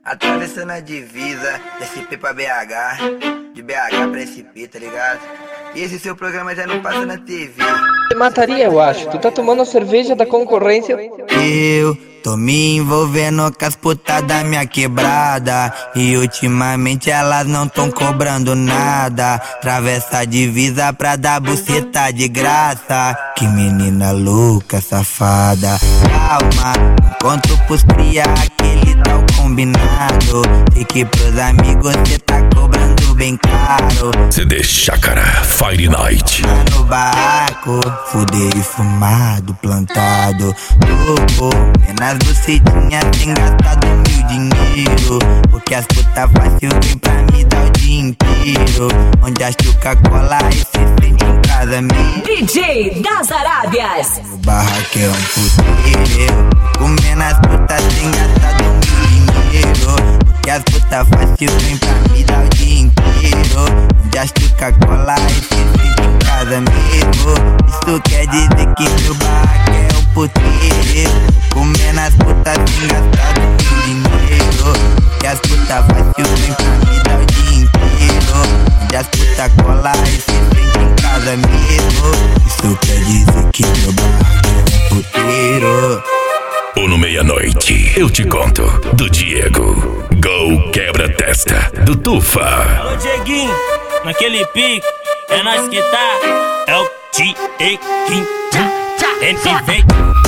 Atravessando a divisa, SP pra BH, de BH pra SP, tá ligado? E esse seu programa já não passa na TV. Te mataria, eu acho. Tu tá tomando a cerveja da concorrência. Eu tô me envolvendo com as putas da minha quebrada, e ultimamente elas não tão cobrando nada. Atravessa a divisa pra dar buceta de graça. Que menina louca, safada. Calma, conto pros cria aquele tal combinado. Sei que pros amigos cê tá cobrando bem caro. CD Chácara Fire Night. No barraco, fuder e fumado, plantado. Louco, nas bucetinhas sem gastar do meu dinheiro. Porque as putas fácil vem pra me dar o dia inteiro. Onde a chuca cola e se sente em casa mesmo. DJ das Arábias. O barraco é um puteiro. Comendo as putas sem gastar do meu dinheiro. Porque as putas fácil vem pra me dar o dia inteiro. Onde a chuca cola e se sente em casa mesmo. Isso quer dizer que meu barraco é um puteiro. Comendo as putas sem gastar do meu dinheiro. Que as putas fácil vem pra me dar o dia inteiro. Onde as putas cola e se sente em casa mesmo. Isso quer dizer que meu barraco é um puteiro. O No Meia-Noite, eu te conto, do Diego. Gol Quebra-Testa, do Tufa. Alô, Dieguinho, naquele pique, é nós que tá. É o Dieguinho, ele vem.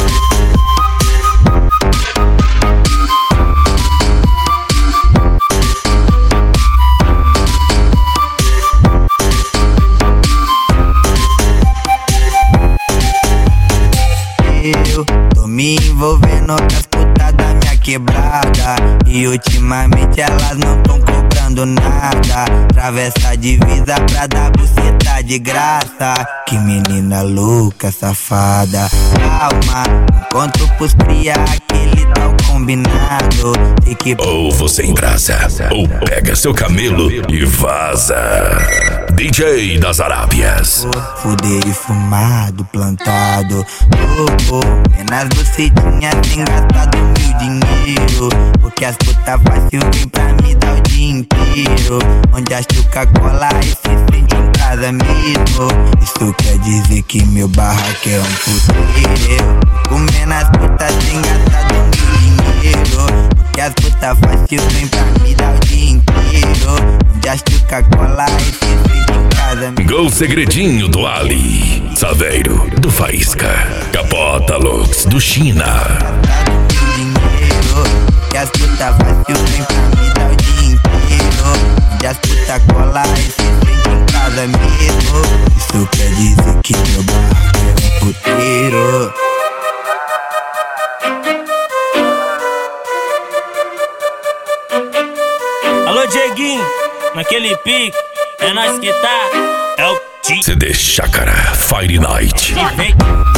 Eu tô me envolvendo com as putas da minha quebrada, e ultimamente elas não tão cobrando nada. Atravessa a divisa pra dar buceta de graça. Que menina louca, safada. Calma, conto pros cria aquele tal combinado. Sei que Ou você embrasa, ou pega seu camelo e vaza. DJ das Arábias. fuder e fumado, plantado. Louco, nas bucetinhas sem gastar do meu dinheiro. Porque as putas fácil vem pra me dar o dia inteiro. Onde a chuca cola e se sente em casa mesmo. Isso quer dizer que meu barraco é um puteiro. Comendo as putas sem gastar do meu dinheiro. Porque as putas fácil vem pra me dar o dia inteiro. Onde a chuca cola e se sente em casa mesmo. Gol Segredinho do Ali. Saveiro do Faísca. Capota Lux do China. Que as putas fácil vem pra me dar o dia inteiro. Onde as putas cola e se sente em casa mesmo. Isso quer dizer que meu barraco é um puteiro. Alô, Dieguinho, naquele pique, é nós que tá. É o CD Chácara Fire Night. Dieguinho.